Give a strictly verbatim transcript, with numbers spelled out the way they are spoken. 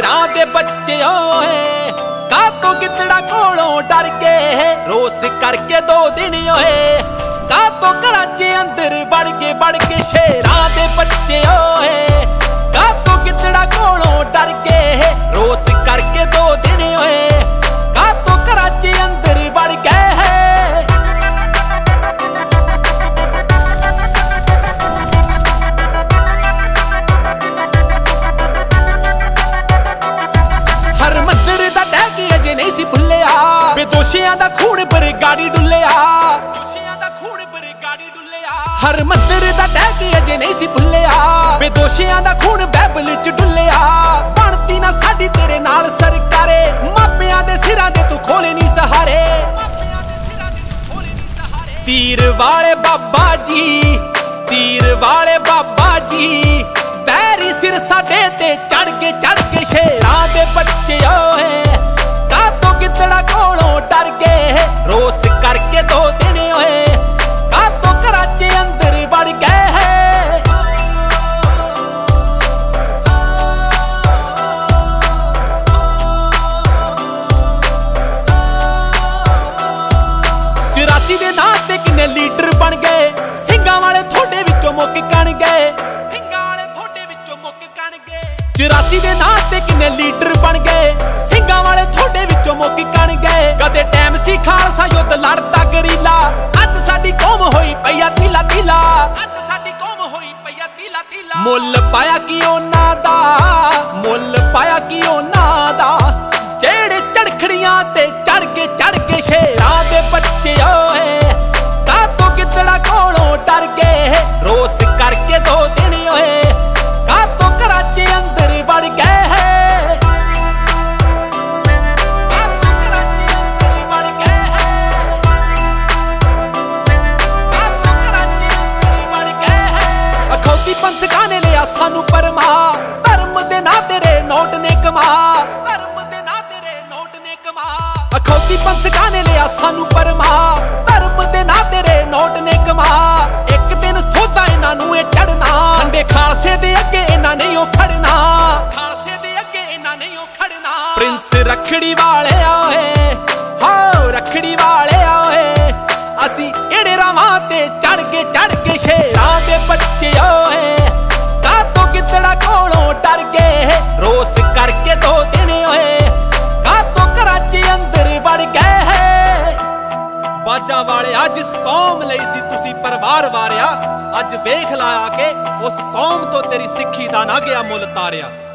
शेरां दे बच्चे ओए कातों गिद्दड़ा कोलों डर के रोस करके दो दिन ओए कातों कराचे अंदर बढ़ के बढ़ के शेरां दे बच्चे ओए कातों गिद्दड़ा कोलों डर के रोस करके दो दिन ओए कातों कराचे अंदर बढ़ के दोषियां दा खून बरगाड़ी डुलिया दोषियां दा खून बरगाड़ी डुलिया हर मंदिर दा टैग अजे नहीं सी भुलिया बेदोषियां दा खून बाइबल च डुलिया बनती ना साडी तेरे नाल सरकारे मापियां दे सिरां दे तू खोले नहीं सहारे मापियां दे सिरां दे तू खोले नहीं सहारे तीर वाले बाबा जी तीर वाले बाबा जी वैरी सिर साडे ते चढ़ के चढ़ के शेरां दे बच्चे ओए गिद्दड़ा कोलों डर के रोस करके दो दिन होए कातों कराचे अंदर बढ़ गए चौरासी दे नां ते किन्ने लीडर बन गए सिंगां वाले थोड़े विचों मुक कण गए सिंगां वाले थोड़े विचों मुक कण गए चौरासी दे नां ते किन्ने लीडर बन गए सिंगां वाले थोड़े विचों मुक कण गए कदे टाइम सी खालसा युद्ध लड़दा गरीला अज साडी कौम होई पईया तीला तीला अज साडी कौम होई पईया तीला तीला मुੱਲ पाया कि ओना दा मुੱਲ पाया कि ओना दा जेड़े चड़खड़ियां ते चढ़ के चढ़ के शेरां दे बच्चे ओए कातों गिद्दड़ा कोलों डर के रोस करके दो दिन ओए कातों कराचे अंदर बढ़ गए पंथकां ने लिया सानू परमा धर्म दे ना तेरे नोट ने कमा धर्म दे ना तेरे नोट ने कमा अखौती पंथकां ने लिया सानू परमा धर्म दे ना तेरे नोट ने कमा एक दिन सौदा इन्हां नूं ए चढ़ना खंडे खालसे दे अगे इन्हां नहीं ओ खड़ना खालसे दे अगे इन्हां नहीं ओ खड़ना प्रिंस रखड़ी वाले ओए हो रखड़ी वाले ओए असी केड़े रावां ते चढ़ के चढ़ के शेरां दे बच्चे ओए गिद्दड़ा कोलों डर के रोस करके दो दिन होए कातों कराचे अंदर बढ़ गए बाजा वाले अज इस कौम लई सी तुसी परवार वारिया अज वेख ला के उस कौम तो तेरी सिक्खी दा ना गया मुल तारिया।